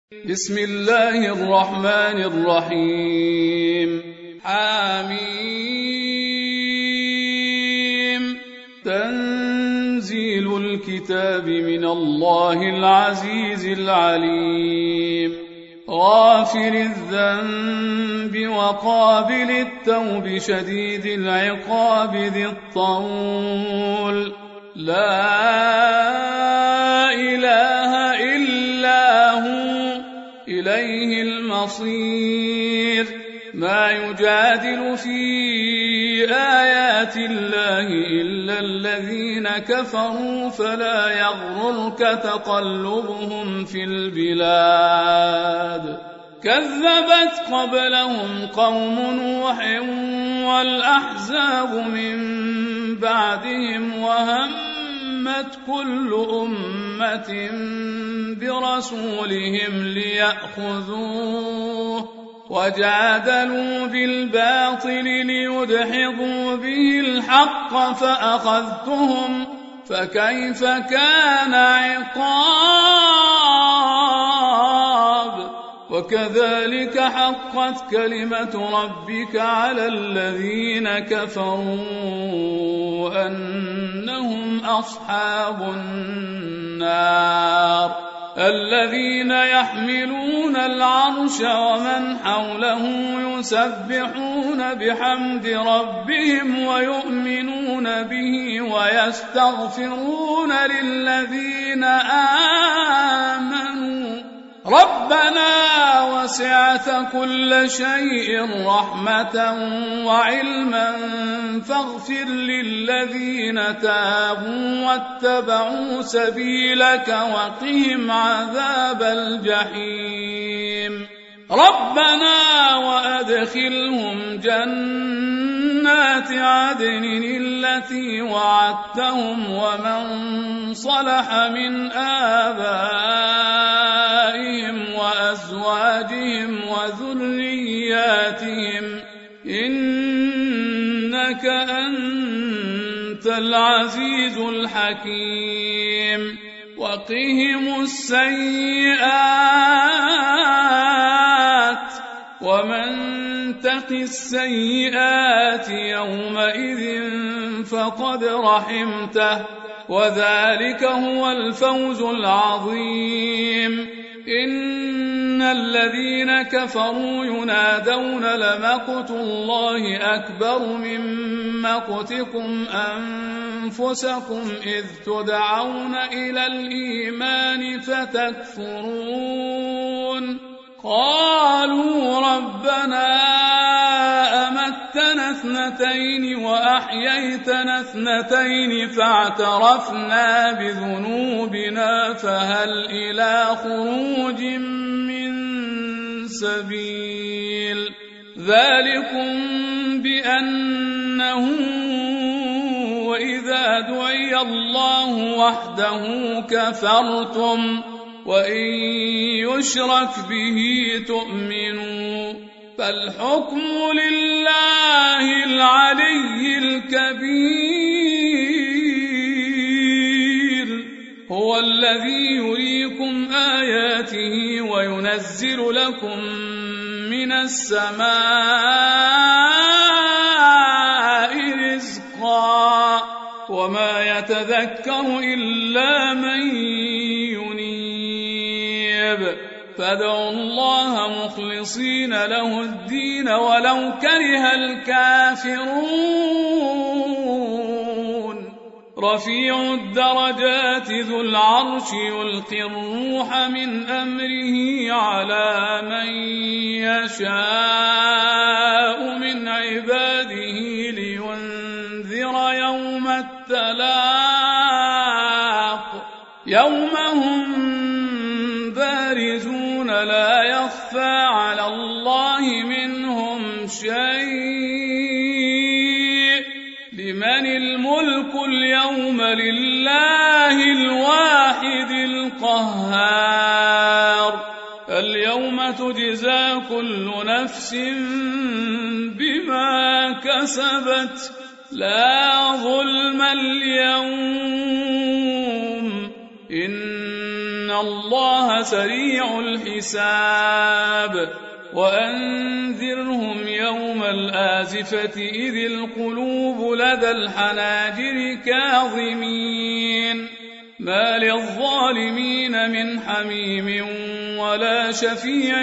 بسم الله الرحمن الرحيم. حميم. تنزيل الكتاب من الله العزيز العليم. غافر الذنب وقابل التوب شديد العقاب ذي الطول. لا إله إلا هو إليه المصير. ما يجادل في آيات الله إلا الذين كفروا فلا يغررك تقلبهم في البلاد. كذبت قبلهم قوم نوح والأحزاب من بعدهم وهمت كل أمة برسولهم ليأخذوه وجادلوا بالباطل ليدحضوا به الحق فأخذتهم فكيف كان عقاب. وكذلك حقت كلمة ربك على الذين كفروا أنهم أصحاب النار. الذين يحملون العرش ومن حوله يسبحون بحمد ربهم ويؤمنون به ويستغفرون للذين آمنوا ربنا وسعت كل شيء رحمة وعلما فاغفر للذين تابوا واتبعوا سبيلك وقهم عذاب الجحيم. ربنا وأدخلهم جنات عدن التي وعدتهم ومن صلح من آبائهم وأزواجهم وذرياتهم إنك أنت العزيز الحكيم. وقهم السيئات ومن تق السيئات يومئذ فقد رحمته وذلك هو الفوز العظيم. إن الذين كفروا ينادون لمقت الله أكبر من مقتكم أنفسكم إذ تدعون إلى الإيمان فتكفرون. قالوا ربنا أمتنا اثنتين وأحييتنا اثنتين فاعترفنا بذنوبنا فهل إلى خروج من سبيل. ذلكم بأنه وإذا دعي الله وحده كفرتم وإن يشرك به تؤمنوا. فالحكم لله العلي الكبير. هو الذي يريكم آياته وينزل لكم من السماء رزقا وما يتذكر إلا من ينيب. فادعوا الله مخلصين له الدين ولو كره الكافرون. رفيع الدرجات ذو العرش يلقي الروح من أمره على من يشاء من عباده لينذر يوم التلاق يوم هم بارزون لا يخفى على الله منهم شيء. لمن الملك اليوم لله الواحد القهار. اليوم تجزى كل نفس بما كسبت لا ظلم اليوم إن إن الله سريع الحساب وأنذرهم يوم الآزفة إذ القلوب لدى الحناجر كاظمين ما للظالمين من حميم ولا شفيع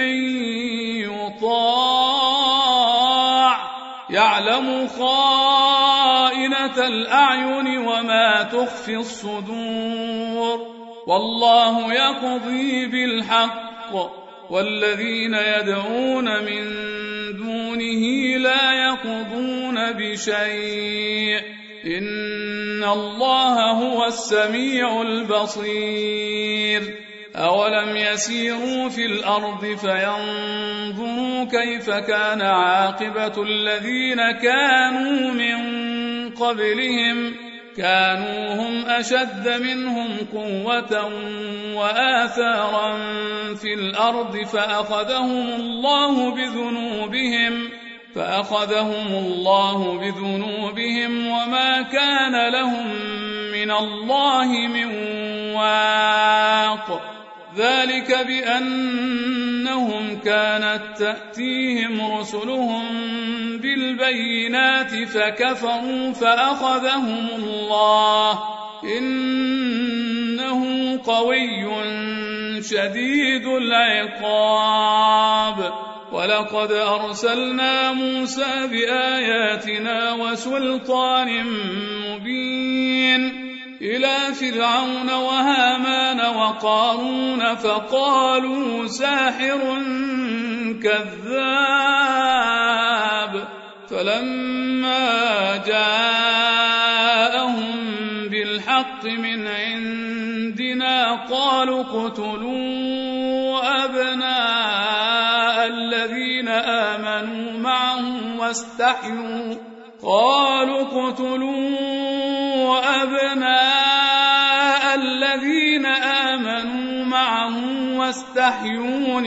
يطاع يعلم خائنة الأعين وما تخفي الصدور والله يقضي بالحق والذين يدعون من دونه لا يقضون بشيء إن الله هو السميع البصير أولم يسيروا في الأرض فينظروا كيف كان عاقبة الذين كانوا من قبلهم كانوا هم أشد منهم قوة وآثارا في الأرض فأخذهم الله بذنوبهم وما كان لهم من الله من واق ذلك بأنهم كانت تأتيهم رسلهم بالبينات فكفروا فأخذهم الله إنه قوي شديد العقاب ولقد أرسلنا موسى بآياتنا وسلطان مبين إلى فرعون وهامان وقارون فقالوا ساحر كذاب فلما جاءهم بالحق من عندنا قالوا اقتلوا أبناء الذين آمنوا معه واستحيوا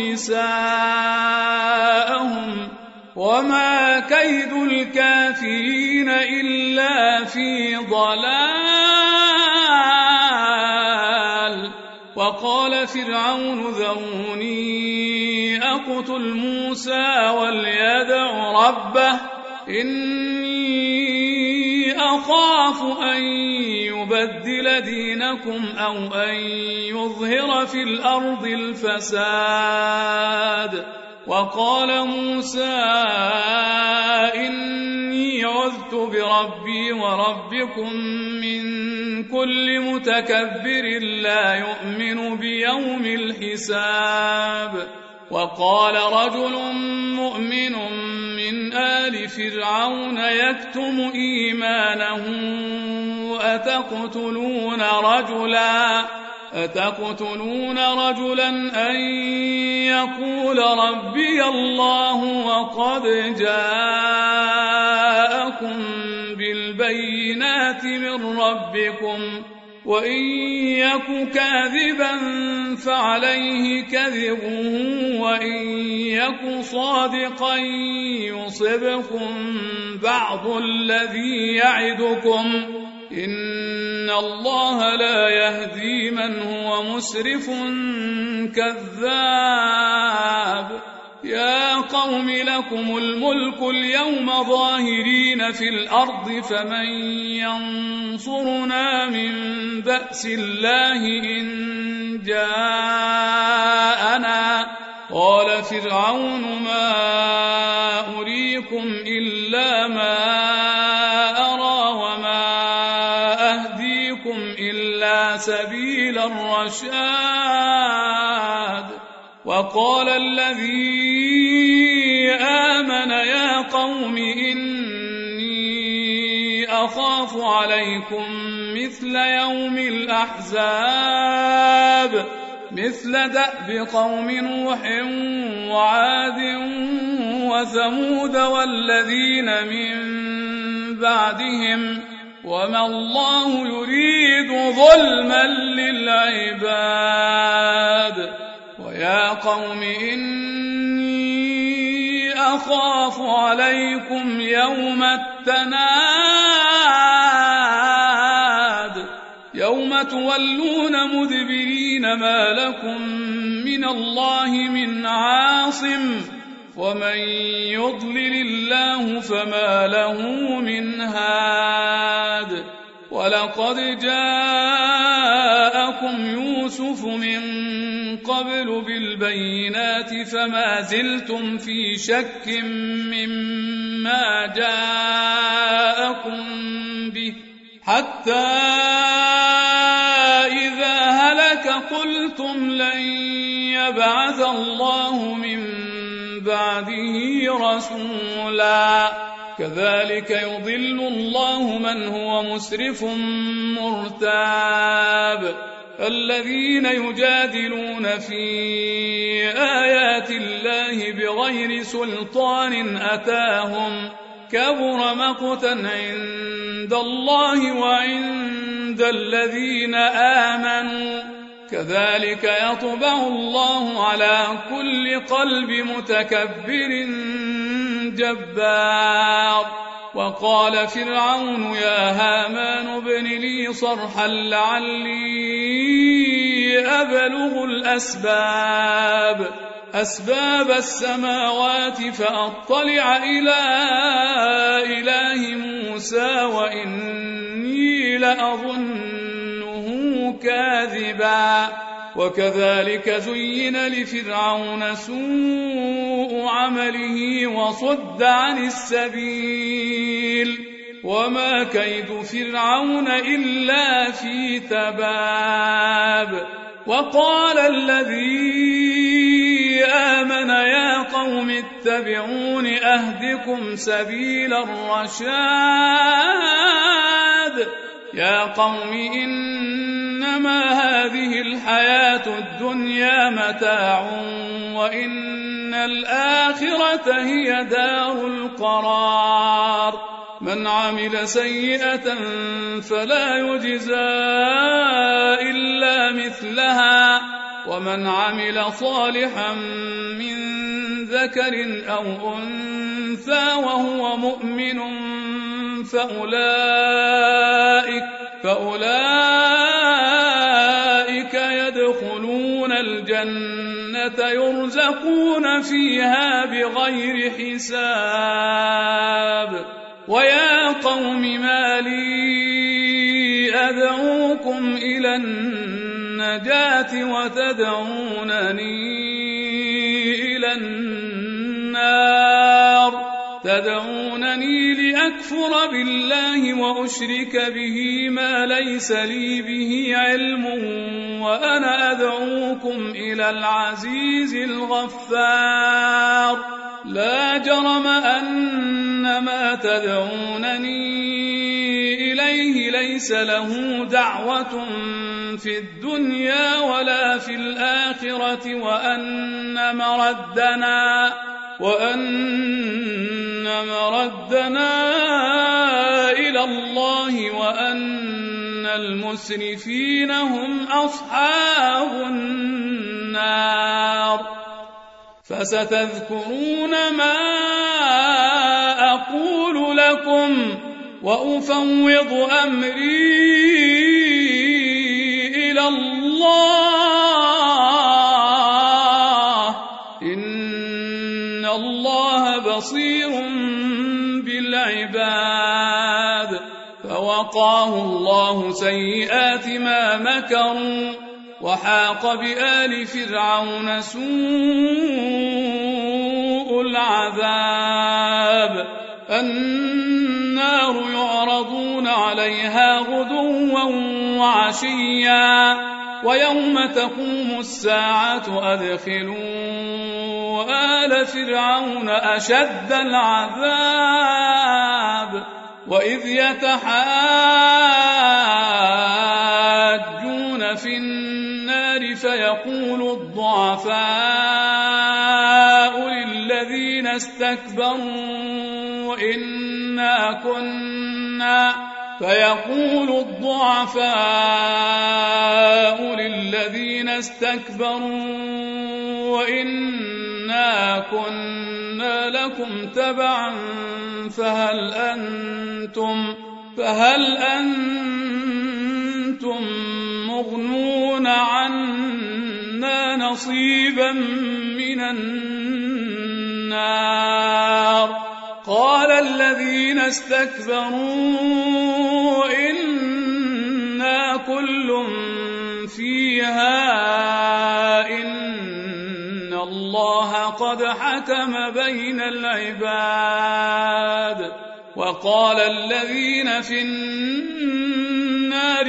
نساءهم وما كيد الكافرين إلا في ضلال وقال فرعون ذروني أقتل موسى وليدع ربه إني أخاف أن يبدل دينكم أو أن يظهر في الأرض الفساد وقال موسى إني عذت بربي وربكم من كل متكبر لا يؤمن بيوم الحساب وقال رجل مؤمن من آل فرعون يكتم إيمانه أتقتلون رجلا أن يقول ربي الله وقد جاءكم بالبينات من ربكم وإن يك كاذبا فعليه كذبه وإن يك صادقا يصبكم بعض الذي يعدكم إن الله لا يهدي من هو مسرف كذاب يا قوم لكم الملك اليوم ظاهرين في الأرض فمن ينصرنا من بأس الله إن جاءنا قال فرعون ما أريكم إلا ما أرى وما أهديكم إلا سبيل الرشاد وقال الذي آمن يا قوم إني أخاف عليكم مثل يوم الأحزاب مثل دأب قوم نوح وعاد وثمود والذين من بعدهم وما الله يريد ظلما للعباد ويا قوم إني أخاف عليكم يوم يوم تولون مدبرين ما لكم من الله من عاصم ومن يضلل الله فما له من هاد ولقد جاءكم يوسف من قبل بالبينات فما زلتم في شك مما جاءكم به حتى إذا هلك قلتم لن يبعث الله من بعده رسولا كذلك يضل الله من هو مسرف مرتاب الذين يجادلون في آيات الله بغير سلطان أتاهم كبر مقتا عند الله وعند الذين آمنوا كذلك يطبع الله على كل قلب متكبر جبار وقال فرعون يا هامان ابن لي صرحا لعلي أبلغ أسباب السماوات فأطلع إلى إله موسى وإني لأظنه كاذبا وكذلك زين لفرعون سوء عمله وصد عن السبيل وما كيد فرعون إلا في تباب وقال الذي آمن يا قوم اتبعون أهدكم سبيل الرشاد يا قوم إنما هذه الحياة الدنيا متاع وإن الآخرة هي دار القرار من عمل سيئة فلا يجزى إلا مثلها ومن عمل صالحا من ذكر أو أنثى وهو مؤمن فأولئك يدخلون الجنة يرزقون فيها بغير حساب ويا قوم ما لي أدعوكم إلى النجاة وتدعونني إلى النار تدعونني لأكفر بالله وأشرك به ما ليس لي به علم وأنا أدعوكم إلى العزيز الغفار لا جرم أن ما تدعونني إليه ليس له دعوة في الدنيا ولا في الآخرة وأن مردنا إلى الله وأن المسرفين هم أصحاب النار فستذكرون ما أقول لكم وأفوض أمري إلى الله إن الله بصير بالعباد فوقاه الله سيئات ما مكروا وحاق بآل فرعون سوء العذاب النار يعرضون عليها غدوا وعشيا ويوم تقوم الساعة أدخلوا آل فرعون أشد العذاب وإذ يتحاجون في النار فيقول الضعفاء للذين استكبروا إنا كنا لكم تبعا فهل أنتم عنا نصيبا من النار. قال الذين استكبروا إنا كل فيها إن الله قد حكم بين العباد. وقال الذين في النار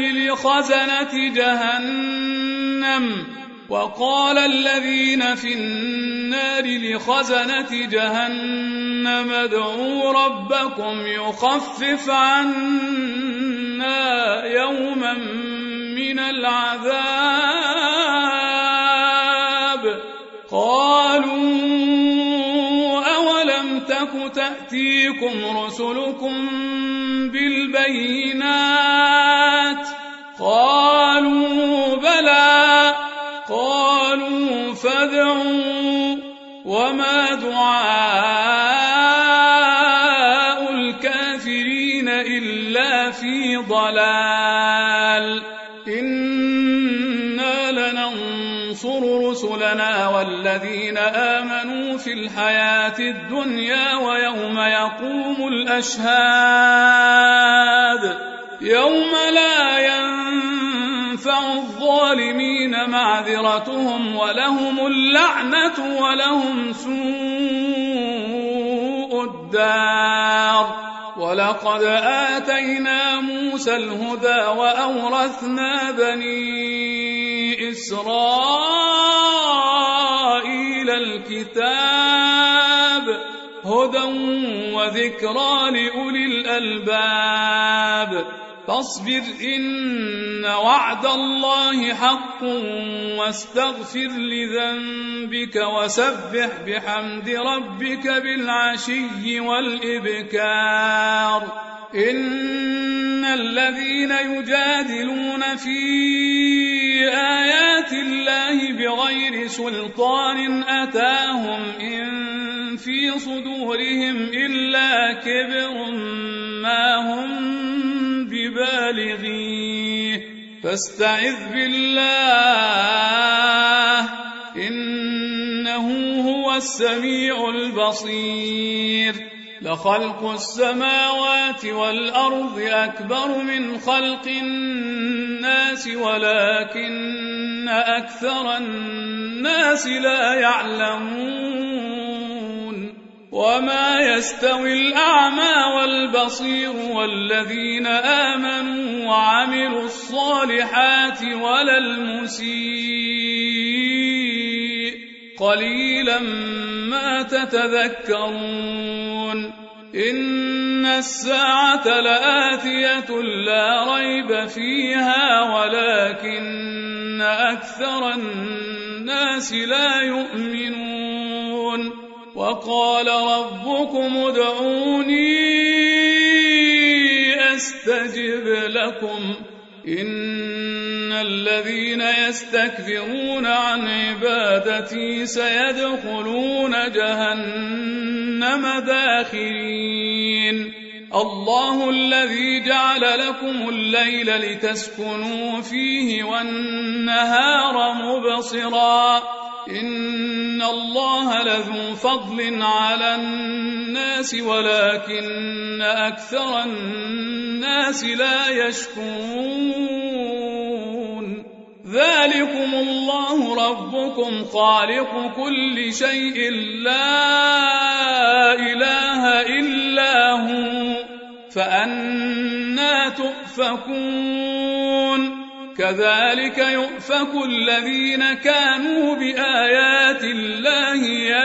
لخزنة جهنم ادعوا ربكم يخفف عنا يوما من العذاب. قالوا أولم تك تأتيكم رسلكم بالبينات؟ قالوا بلى. قالوا فادعوا. وما دعاء الكافرين إلا في ضلال. إنا لننصر رسلنا والذين آمنوا في الحياة الدنيا ويوم يقوم الأشهاد يوم لا ينفع الظالمين معذرتهم ولهم اللعنة ولهم سوء الدار. ولقد آتينا موسى الهدى وأورثنا بني إسرائيل الكتاب هدى وذكرى لأولي الألباب. فاصبر إن وعد الله حق واستغفر لذنبك وسبح بحمد ربك بالعشي والإبكار. إن الذين يجادلون في آيات الله بغير سلطان أتاهم إن في صدورهم إلا كبر ما هم ببالغيه فاستعذ بالله إنه هو السميع البصير. لخلق السماوات والأرض أكبر من خلق الناس ولكن أكثر الناس لا يعلمون. وما يستوي الأعمى والبصير والذين آمنوا وعملوا الصالحات ولا المسيء قليلا ما تتذكرون. إن الساعة لآتية لا ريب فيها ولكن أكثر الناس لا يؤمنون. وقال ربكم ادعوني أستجب لكم إن الذين يستكبرون عن عبادتي سيدخلون جهنم داخرين. الله الذي جعل لكم الليل لتسكنوا فيه والنهار مبصرا إن الله لذو فضل على الناس ولكن أكثر الناس لا يشكرون. ذلكم الله ربكم خالق كل شيء لا إله إلا هو فأنى تؤفكون. كذلك يؤفك الذين كانوا بآيات الله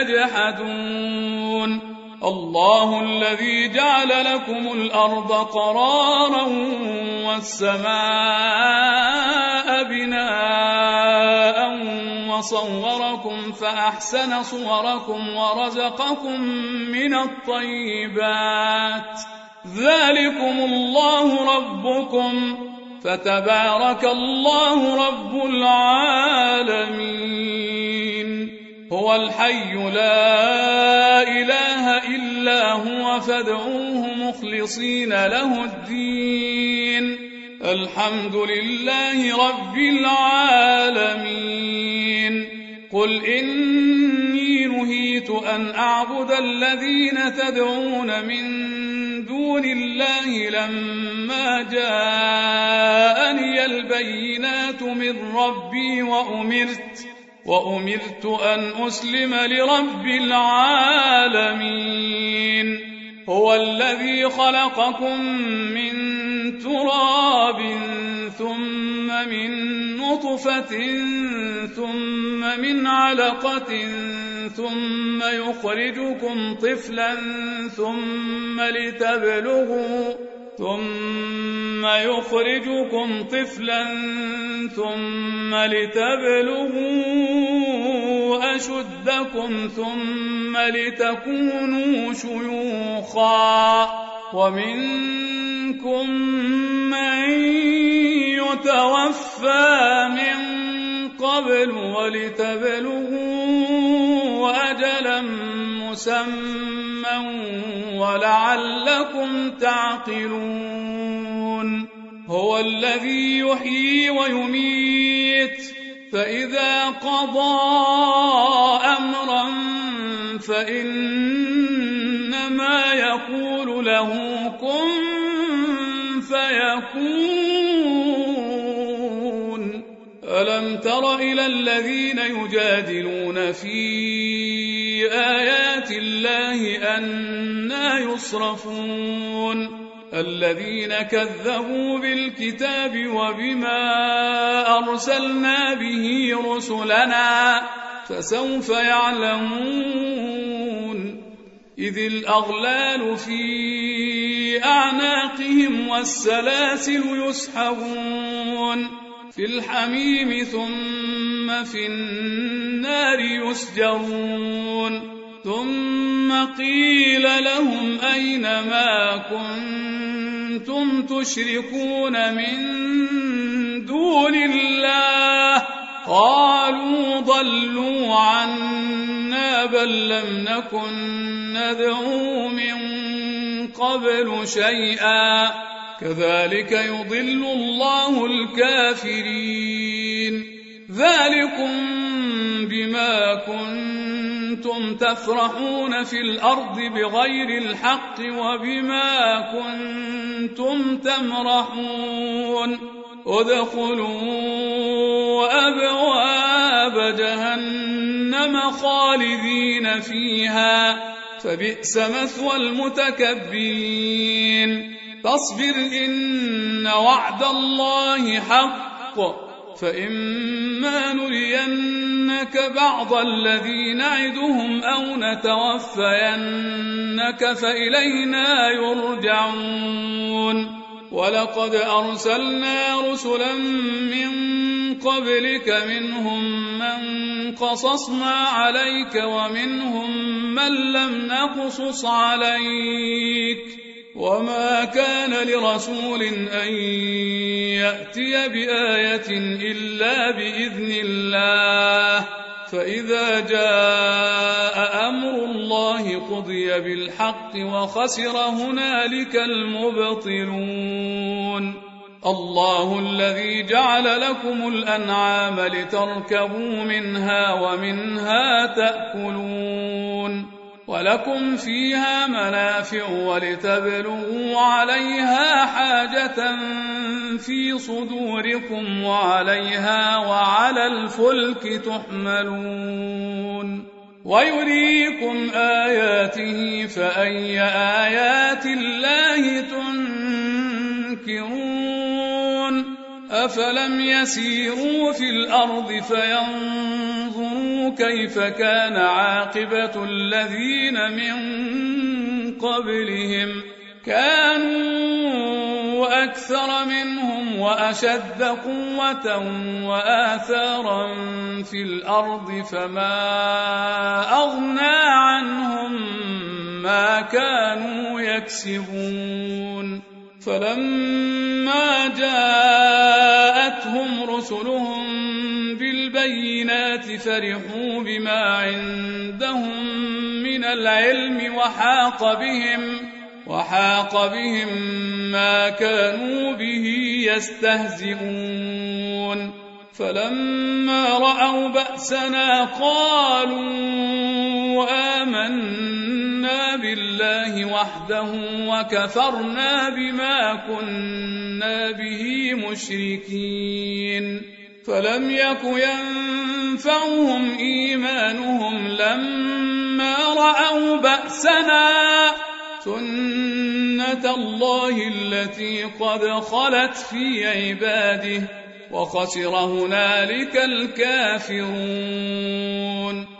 يجحدون. الله الذي جعل لكم الأرض قرارا والسماء بناء وصوركم فأحسن صوركم ورزقكم من الطيبات. ذلكم الله ربكم فتبارك الله رب العالمين. هو الحي لا إله إلا هو فادعوه مخلصين له الدين الحمد لله رب العالمين. قل إني نهيت أن أعبد الذين تدعون من دون الله لما جاءني البينات من ربي وأمرت أن أسلم لرب العالمين. هو الذي خلقكم من تراب ثم من نطفة ثم من علقة ثم يخرجكم طفلا ثم لتبلغوا أشدكم ثم لتكونوا شيوخا ومنكم من يتوفى من قبل ولتبلغوا أجلا مسمى ولعلكم تعقلون. هو الذي يحيي ويميت فإذا قضى أمرا فإنما يقول له كن فيكون. ألم تر إلى الذين يجادلون في آيات الله أنى يصرفون؟ الذين كذبوا بالكتاب وبما أرسلنا به رسلنا فسوف يعلمون. إذ الأغلال في أعناقهم والسلاسل يسحبون في الحميم ثم في النار يسجرون. ثم قيل لهم أين ما كنتم تشركون من دون الله؟ قالوا ضلوا عنا بل لم نكن ندعو من قبل شيئا كذلك يضل الله الكافرين. ذلكم بما كنتم تفرحون في الأرض بغير الحق وبما كنتم تمرحون. ادخلوا أبواب جهنم خالدين فيها فبئس مثوى المتكبرين. فاصبر إن وعد الله حق فإما نرينك بعض الذي نعدهم أو نتوفينك فإلينا يرجعون. ولقد أرسلنا رسلا من قبلك منهم من قصصنا عليك ومنهم من لم نقصص عليك وما كان لرسول أن يأتي بآية إلا بإذن الله فإذا جاء أمر الله قضي بالحق وخسر هنالك المبطلون. الله الذي جعل لكم الأنعام لتركبوا منها ومنها تأكلون ولكم فيها منافع ولتبلغوا عليها حاجة في صدوركم وعليها وعلى الفلك تحملون ويريكم آياته فأي آيات الله تنكرون. أفلم يسيروا في الأرض فينظروا كيف كان عاقبة الذين من قبلهم كانوا أكثر منهم وأشد قوة وآثارا في الأرض فما أغنى عنهم ما كانوا يكسبون. فلما جاءتهم رسلهم بالبينات فرحوا بما عندهم من العلم وحاق بهم ما كانوا به يستهزئون فلما رأوا بأسنا قالوا آمنا بالله وحده وكفرنا بما كنا به مشركين فلم يك ينفعهم إيمانهم لما رأوا بأسنا سنة الله التي قد خلت في عباده وخسر هنالك الكافرون